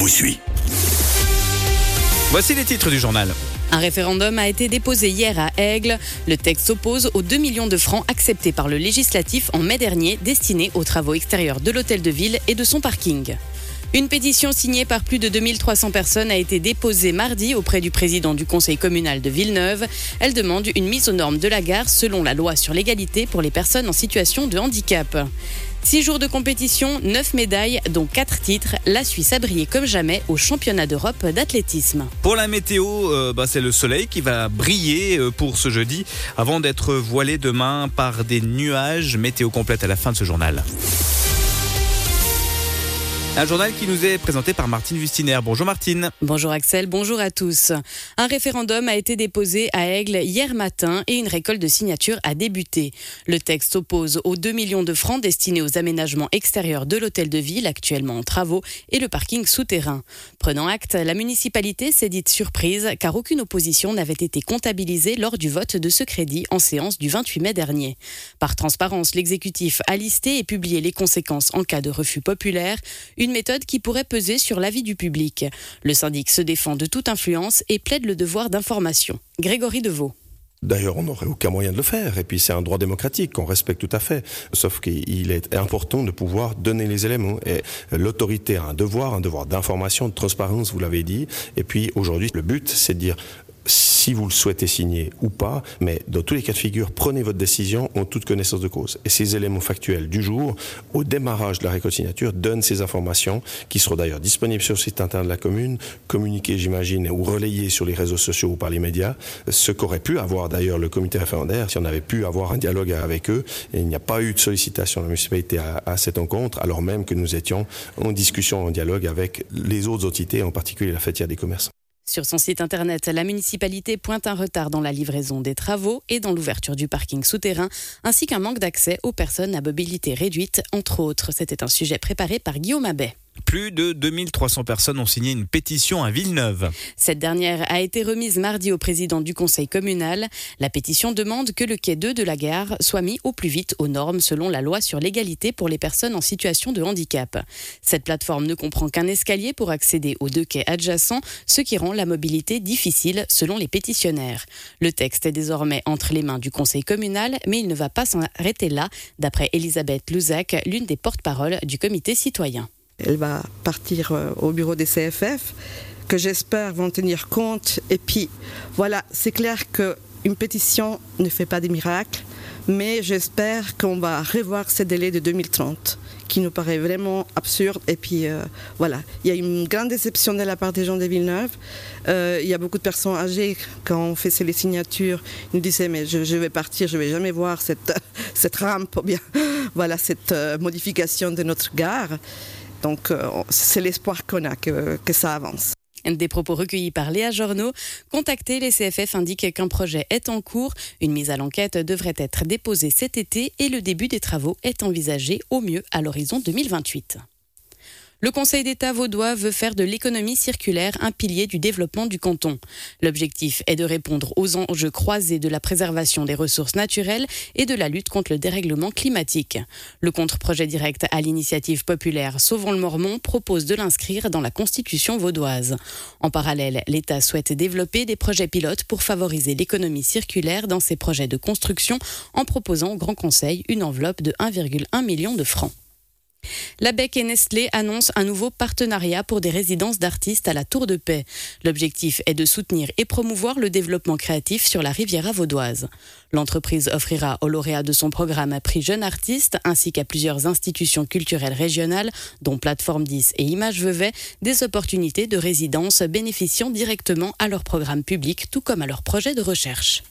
vous suit. Voici les titres du journal. Un référendum a été déposé hier à Aigle. Le texte s'oppose aux 2 millions de francs acceptés par le législatif en mai dernier, destinés aux travaux extérieurs de l'hôtel de ville et de son parking. Une pétition signée par plus de 2300 personnes a été déposée mardi auprès du président du conseil communal de Villeneuve. Elle demande une mise aux normes de la gare selon la loi sur l'égalité pour les personnes en situation de handicap. 6 jours de compétition, 9 médailles, dont 4 titres. La Suisse a brillé comme jamais au championnat d'Europe d'athlétisme. Pour la météo, c'est le soleil qui va briller pour ce jeudi avant d'être voilé demain par des nuages. Météo complète à la fin de ce journal. Un journal qui nous est présenté par Martine Wustiner. Bonjour Martine. Bonjour Axel, bonjour à tous. Un référendum a été déposé à Aigle hier matin et une récolte de signatures a débuté. Le texte s'oppose aux 2 millions de francs destinés aux aménagements extérieurs de l'hôtel de ville, actuellement en travaux, et le parking souterrain. Prenant acte, la municipalité s'est dite surprise car aucune opposition n'avait été comptabilisée lors du vote de ce crédit en séance du 28 mai dernier. Par transparence, l'exécutif a listé et publié les conséquences en cas de refus populaire. Une méthode qui pourrait peser sur l'avis du public. Le syndic se défend de toute influence et plaide le devoir d'information. Grégory Deveau. D'ailleurs, on n'aurait aucun moyen de le faire. Et puis, c'est un droit démocratique qu'on respecte tout à fait. Sauf qu'il est important de pouvoir donner les éléments. Et l'autorité a un devoir d'information, de transparence, vous l'avez dit. Et puis, aujourd'hui, le but, c'est de dire si vous le souhaitez signer ou pas, mais dans tous les cas de figure, prenez votre décision en toute connaissance de cause. Et ces éléments factuels du jour, au démarrage de la récolte signature, donnent ces informations qui seront d'ailleurs disponibles sur le site internet de la commune, communiquées, j'imagine, ou relayées sur les réseaux sociaux ou par les médias. Ce qu'aurait pu avoir d'ailleurs le comité référendaire, si on avait pu avoir un dialogue avec eux. Et il n'y a pas eu de sollicitation de la municipalité à cette rencontre, alors même que nous étions en discussion, en dialogue avec les autres entités, en particulier la fêtière des commerces. Sur son site internet, la municipalité pointe un retard dans la livraison des travaux et dans l'ouverture du parking souterrain, ainsi qu'un manque d'accès aux personnes à mobilité réduite, entre autres. C'était un sujet préparé par Guillaume Abet. Plus de 2300 personnes ont signé une pétition à Villeneuve. Cette dernière a été remise mardi au président du conseil communal. La pétition demande que le quai 2 de la gare soit mis au plus vite aux normes selon la loi sur l'égalité pour les personnes en situation de handicap. Cette plateforme ne comprend qu'un escalier pour accéder aux 2 quais adjacents, ce qui rend la mobilité difficile selon les pétitionnaires. Le texte est désormais entre les mains du conseil communal, mais il ne va pas s'arrêter là, d'après Elisabeth Louzac, l'une des porte-paroles du comité citoyen. Elle va partir au bureau des CFF, que j'espère vont tenir compte. Et puis, voilà, c'est clair qu'une pétition ne fait pas des miracles, mais j'espère qu'on va revoir ces délais de 2030, qui nous paraît vraiment absurde. Et puis, voilà, il y a une grande déception de la part des gens de Villeneuve. Il y a beaucoup de personnes âgées, quand on fait les signatures, ils nous disaient, mais je vais partir, je ne vais jamais voir cette rampe, ou bien, voilà, cette modification de notre gare. Donc, c'est l'espoir qu'on a que ça avance. Des propos recueillis par Léa Journeau. Contactés, les CFF indiquent qu'un projet est en cours. Une mise à l'enquête devrait être déposée cet été et le début des travaux est envisagé au mieux à l'horizon 2028. Le Conseil d'État vaudois veut faire de l'économie circulaire un pilier du développement du canton. L'objectif est de répondre aux enjeux croisés de la préservation des ressources naturelles et de la lutte contre le dérèglement climatique. Le contre-projet direct à l'initiative populaire Sauvons le Mormont propose de l'inscrire dans la Constitution vaudoise. En parallèle, l'État souhaite développer des projets pilotes pour favoriser l'économie circulaire dans ses projets de construction en proposant au Grand Conseil une enveloppe de 1,1 million de francs. La Bec et Nestlé annoncent un nouveau partenariat pour des résidences d'artistes à la Tour de Paix. L'objectif est de soutenir et promouvoir le développement créatif sur la Riviera vaudoise. L'entreprise offrira aux lauréats de son programme Prix Jeune Artiste ainsi qu'à plusieurs institutions culturelles régionales, dont Plateforme 10 et Images Vevey, des opportunités de résidence bénéficiant directement à leur programme public, tout comme à leur projet de recherche.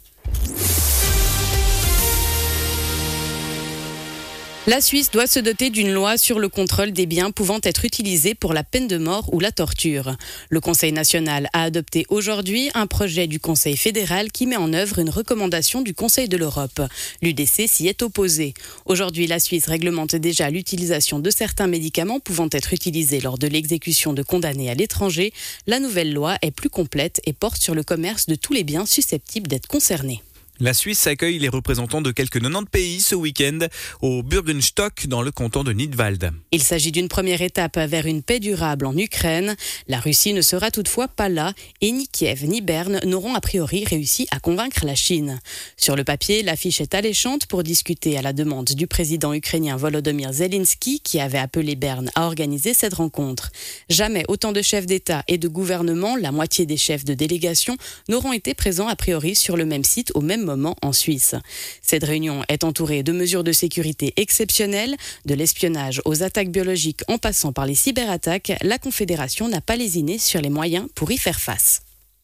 La Suisse doit se doter d'une loi sur le contrôle des biens pouvant être utilisés pour la peine de mort ou la torture. Le Conseil national a adopté aujourd'hui un projet du Conseil fédéral qui met en œuvre une recommandation du Conseil de l'Europe. L'UDC s'y est opposé. Aujourd'hui, la Suisse réglemente déjà l'utilisation de certains médicaments pouvant être utilisés lors de l'exécution de condamnés à l'étranger. La nouvelle loi est plus complète et porte sur le commerce de tous les biens susceptibles d'être concernés. La Suisse accueille les représentants de quelques 90 pays ce week-end au Bürgenstock dans le canton de Nidwald. Il s'agit d'une première étape vers une paix durable en Ukraine. La Russie ne sera toutefois pas là et ni Kiev ni Berne n'auront a priori réussi à convaincre la Chine. Sur le papier, l'affiche est alléchante pour discuter à la demande du président ukrainien Volodymyr Zelensky qui avait appelé Berne à organiser cette rencontre. Jamais autant de chefs d'État et de gouvernement, la moitié des chefs de délégation, n'auront été présents a priori sur le même site au même moment en Suisse. Cette réunion est entourée de mesures de sécurité exceptionnelles, de l'espionnage aux attaques biologiques en passant par les cyberattaques. La Confédération n'a pas lésiné sur les moyens pour y faire face.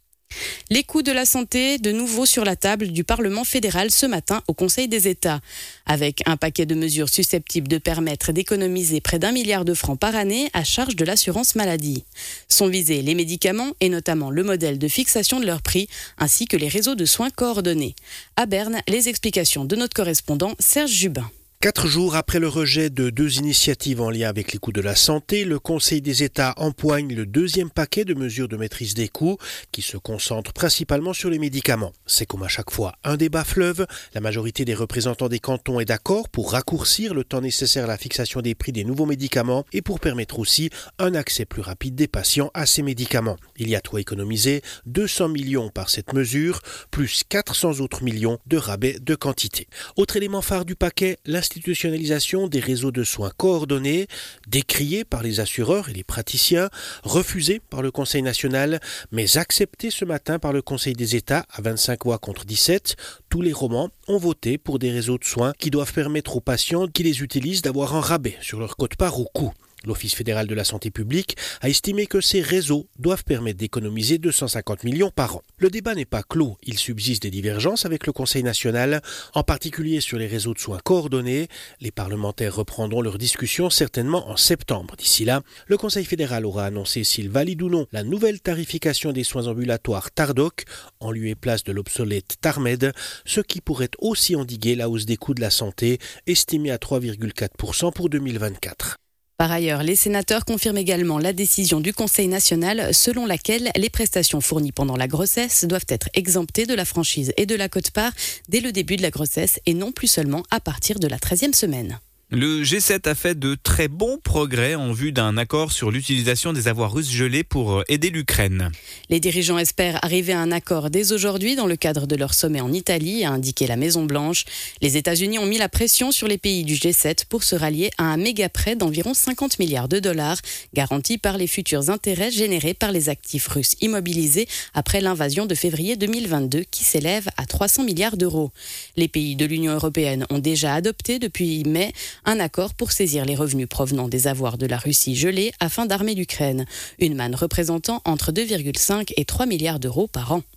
Les coûts de la santé, de nouveau sur la table du Parlement fédéral ce matin au Conseil des États. Avec un paquet de mesures susceptibles de permettre d'économiser près d'1 milliard de francs par année à charge de l'assurance maladie. Sont visés les médicaments et notamment le modèle de fixation de leur prix ainsi que les réseaux de soins coordonnés. À Berne, les explications de notre correspondant Serge Jubin. 4 jours après le rejet de 2 initiatives en lien avec les coûts de la santé, le Conseil des États empoigne le 2e paquet de mesures de maîtrise des coûts qui se concentre principalement sur les médicaments. C'est comme à chaque fois un débat fleuve. La majorité des représentants des cantons est d'accord pour raccourcir le temps nécessaire à la fixation des prix des nouveaux médicaments et pour permettre aussi un accès plus rapide des patients à ces médicaments. Il y a tout économiser, 200 millions par cette mesure, plus 400 autres millions de rabais de quantité. Autre élément phare du paquet, l'institutionnalisation des réseaux de soins coordonnés, décriés par les assureurs et les praticiens, refusés par le Conseil national, mais acceptés ce matin par le Conseil des États à 25 voix contre 17. Tous les romans ont voté pour des réseaux de soins qui doivent permettre aux patients qui les utilisent d'avoir un rabais sur leur quote-part au coût. L'Office fédéral de la santé publique a estimé que ces réseaux doivent permettre d'économiser 250 millions par an. Le débat n'est pas clos, il subsiste des divergences avec le Conseil national, en particulier sur les réseaux de soins coordonnés. Les parlementaires reprendront leurs discussions certainement en septembre. D'ici là, le Conseil fédéral aura annoncé s'il valide ou non la nouvelle tarification des soins ambulatoires Tardoc, en lieu et place de l'obsolète Tarmed, ce qui pourrait aussi endiguer la hausse des coûts de la santé, estimée à 3,4% pour 2024. Par ailleurs, les sénateurs confirment également la décision du Conseil national selon laquelle les prestations fournies pendant la grossesse doivent être exemptées de la franchise et de la quote-part dès le début de la grossesse et non plus seulement à partir de la 13e semaine. Le G7 a fait de très bons progrès en vue d'un accord sur l'utilisation des avoirs russes gelés pour aider l'Ukraine. Les dirigeants espèrent arriver à un accord dès aujourd'hui dans le cadre de leur sommet en Italie, a indiqué la Maison-Blanche. Les États-Unis ont mis la pression sur les pays du G7 pour se rallier à un méga prêt d'environ 50 milliards de dollars, garanti par les futurs intérêts générés par les actifs russes immobilisés après l'invasion de février 2022 qui s'élève à 300 milliards d'euros. Les pays de l'Union européenne ont déjà adopté depuis mai un accord pour saisir les revenus provenant des avoirs de la Russie gelés afin d'armer l'Ukraine. Une manne représentant entre 2,5 et 3 milliards d'euros par an.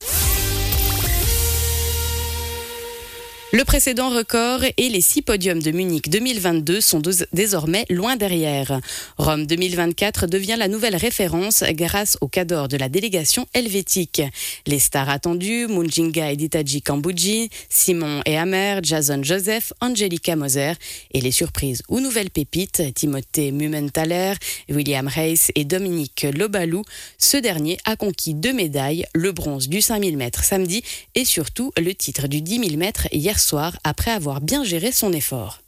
Le précédent record et les 6 podiums de Munich 2022 sont désormais loin derrière. Rome 2024 devient la nouvelle référence grâce au cador de la délégation helvétique. Les stars attendues, Mujinga et Ditaji Kambuji, Simon et Amer, Jason Joseph, Angelica Moser et les surprises ou nouvelles pépites, Timothée Mumenthaler, William Reis et Dominique Lobalou. Ce dernier a conquis 2 médailles, le bronze du 5000 mètres samedi et surtout le titre du 10 000 mètres hier soir après avoir bien géré son effort.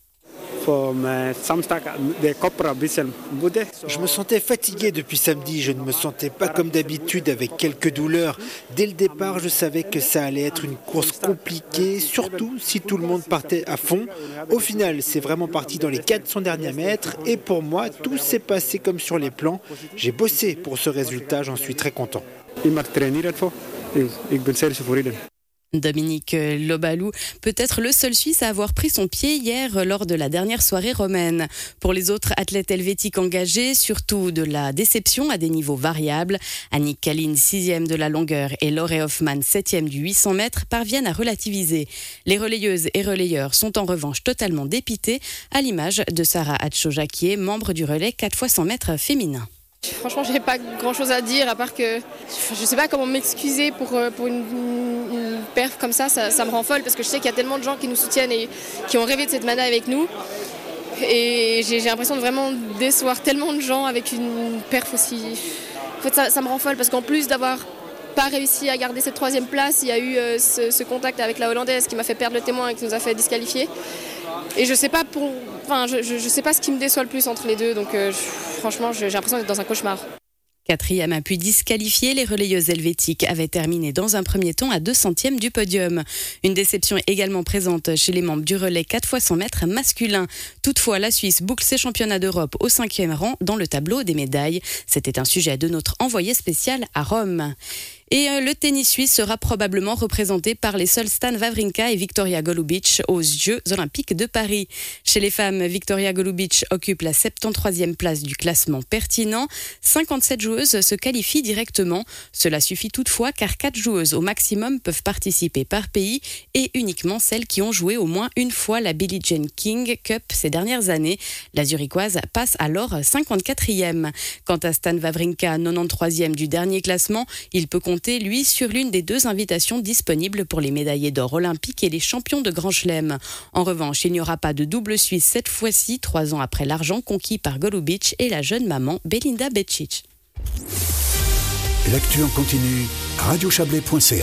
Je me sentais fatigué depuis samedi, je ne me sentais pas comme d'habitude avec quelques douleurs. Dès le départ, je savais que ça allait être une course compliquée, surtout si tout le monde partait à fond. Au final, c'est vraiment parti dans les 400 derniers mètres et pour moi, tout s'est passé comme sur les plans. J'ai bossé pour ce résultat, j'en suis très content. Dominique Lobalou peut être le seul Suisse à avoir pris son pied hier lors de la dernière soirée romaine. Pour les autres athlètes helvétiques engagés, surtout de la déception à des niveaux variables. Annick Kalin, 6e de la longueur et Laure Hoffmann, 7e du 800 mètres, parviennent à relativiser. Les relayeuses et relayeurs sont en revanche totalement dépités, à l'image de Sarah Hatcho-Jacquier, membre du relais 4x100 mètres féminin. Franchement, j'ai pas grand chose à dire à part que je sais pas comment m'excuser pour une perf comme ça me rend folle parce que je sais qu'il y a tellement de gens qui nous soutiennent et qui ont rêvé de cette médaille avec nous. Et j'ai l'impression de vraiment décevoir tellement de gens avec une perf aussi. En fait, ça me rend folle parce qu'en plus d'avoir pas réussi à garder cette 3e place. Il y a eu ce contact avec la Hollandaise qui m'a fait perdre le témoin et qui nous a fait disqualifier. Et je sais pas je sais pas ce qui me déçoit le plus entre les deux, donc franchement j'ai l'impression d'être dans un cauchemar. 4e appui disqualifié, les relayeuses helvétiques avaient terminé dans un premier temps à 2 centièmes du podium. Une déception également présente chez les membres du relais 4x100 mètres masculin. Toutefois, la Suisse boucle ses championnats d'Europe au 5e rang dans le tableau des médailles. C'était un sujet de notre envoyé spécial à Rome. Et le tennis suisse sera probablement représenté par les seuls Stan Wawrinka et Victoria Golubic aux Jeux Olympiques de Paris. Chez les femmes, Victoria Golubic occupe la 73e place du classement pertinent. 57 joueuses se qualifient directement. Cela suffit toutefois car 4 joueuses au maximum peuvent participer par pays et uniquement celles qui ont joué au moins une fois la Billie Jean King Cup ces dernières années. La Zurichoise passe alors 54e. Quant à Stan Wawrinka, 93e du dernier classement, il peut compter lui sur l'une des 2 invitations disponibles pour les médaillés d'or olympiques et les champions de Grand Chelem. En revanche, il n'y aura pas de double suisse cette fois-ci, 3 ans après l'argent conquis par Golubic et la jeune maman Belinda Bečić. L'actu en continu, radiochablais.ca.